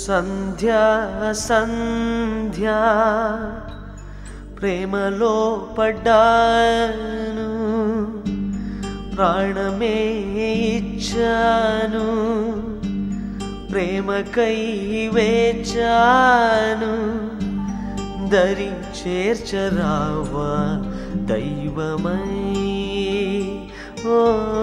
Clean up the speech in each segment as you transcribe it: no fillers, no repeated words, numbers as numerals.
సంధ్యా సంధ్యా ప్రేమలో పడ్డాను, ప్రాణమే ఇచ్చాను, ప్రేమకై వేచాను, దరి చేర్చరావా దైవమై. ఓ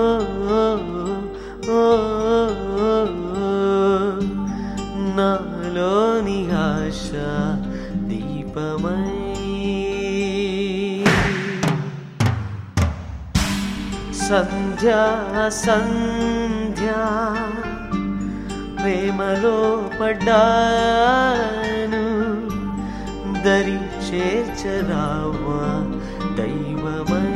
నాలోని ఆశ దీపమై. సంధ్యా సంధ్యా ప్రేమలో పడ్డాను, దరి చేర్చరావా దైవమై.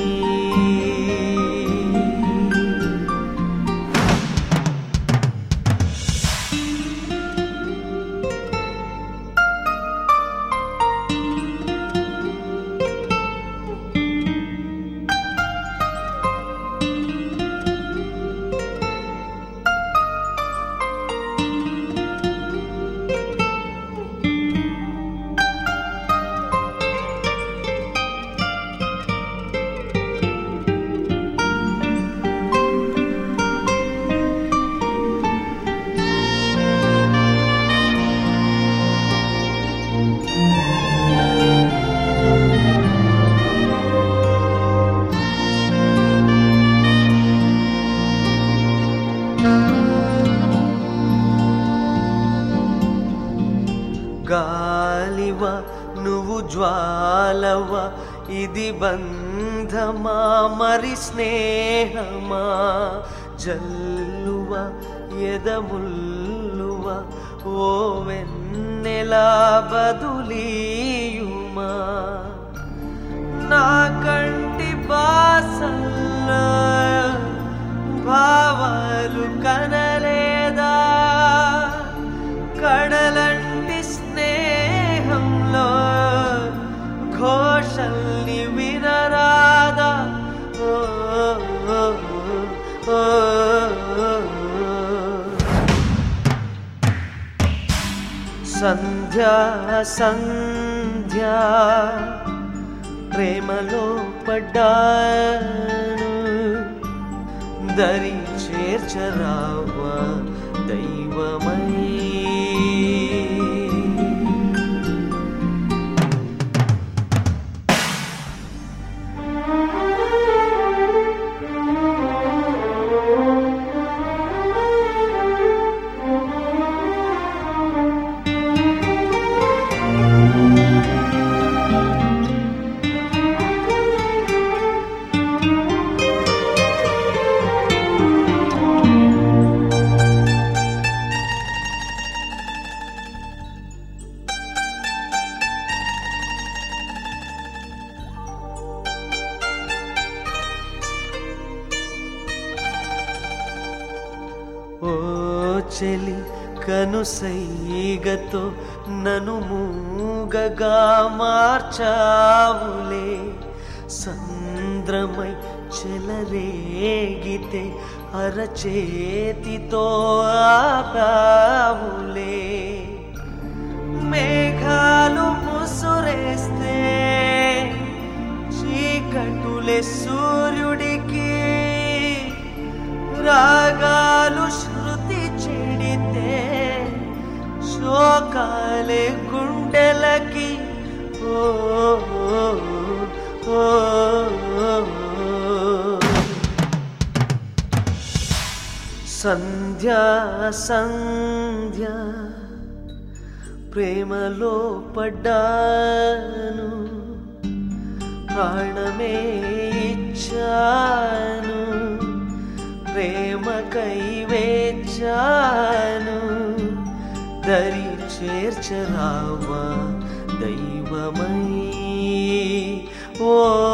గాలివా నువ్వు జ్వాలవా, ఇది బంధమా మరి స్నేహమా, జల్లువా ఎదముల్లువా ఓ వెన్నెలా బదులీయుమా. నా కంటి బాసల్లో భావాలు కనలేదా, కడలంటి స్నేహంలో ఘోషల్ని వినరాదా. సంధ్యా సంధ్యా ప్రేమలో పడ్డాను, దరి చేర్చరావా దైవమై. ఓ చెలి కనుసైగతో నను మూగగా మార్చావులే, సంద్రమై చెలరేగితే అరచేతితో ఆపావులే. మేఘాలు ముసురేస్తే చీకటులే సూర్యుడికి, రాగాలు శృతి చెడితే శోకాలే గుండెలకి. ఓ సంధ్యా సంధ్యా ప్రేమలో పడ్డాను, ప్రాణమే ఇచ్చాను, ప్రేమకై వేచాను, దరి చేర్చరావా దైవమై. ఓ